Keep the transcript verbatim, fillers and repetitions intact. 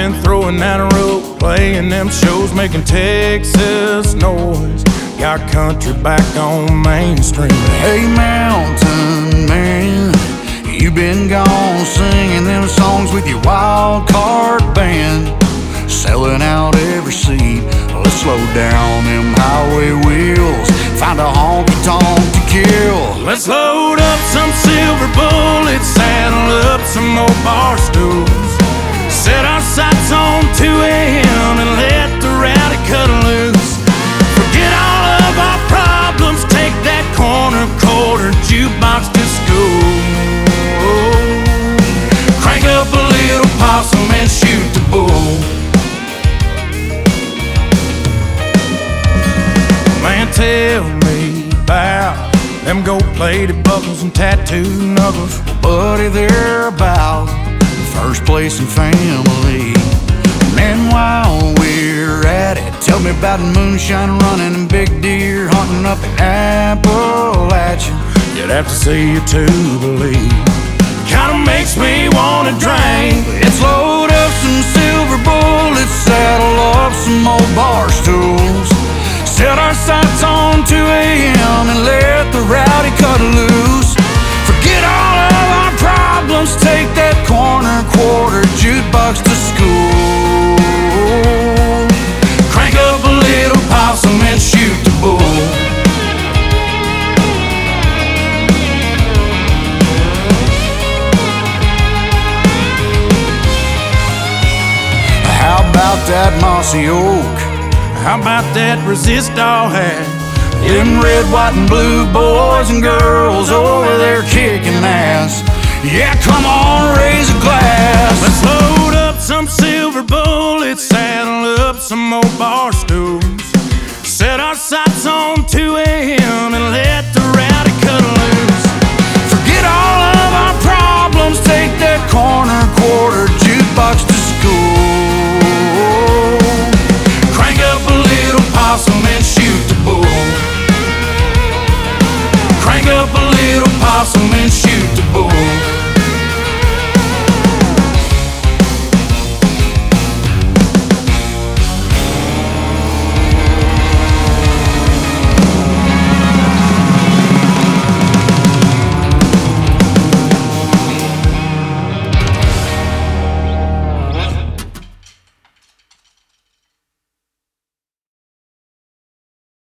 been throwing that rope, playing them shows, making Texas noise. Got country back on mainstream. Hey, mountain man, you been gone singing them songs with your wild card band, selling out every seat. Let's slow down them highway wheels, find a honky-tonk to kill. Let's load up some silver bullets, saddle up some old bar stools, set our sights on two A M and let the rowdy cut loose. Forget all of our problems, take that corner quarter jukebox to school. Crank up a little possum and shoot the bull. Man, tell me about them gold-plated buckles and tattooed knuckles. Buddy, they're about first place in family. And then while we're at it, tell me about moonshine running and big deer hunting up in Appalachia. You'd have to see it to believe. Kinda makes me wanna drink. Let's load up some silver bullets, saddle up some old bar stools, set our sights on two A M and let the rowdy cut loose. Forget all of our problems, take that corner quarter jukebox to school. Crank up a little possum and shoot the bull. How about that mossy oak? How about that resistor hat? Them red, white, and blue boys and girls over there kicking ass. Yeah, come on, raise a glass. Let's load up some silver bullets, saddle up some old bar stools, set our sights on two A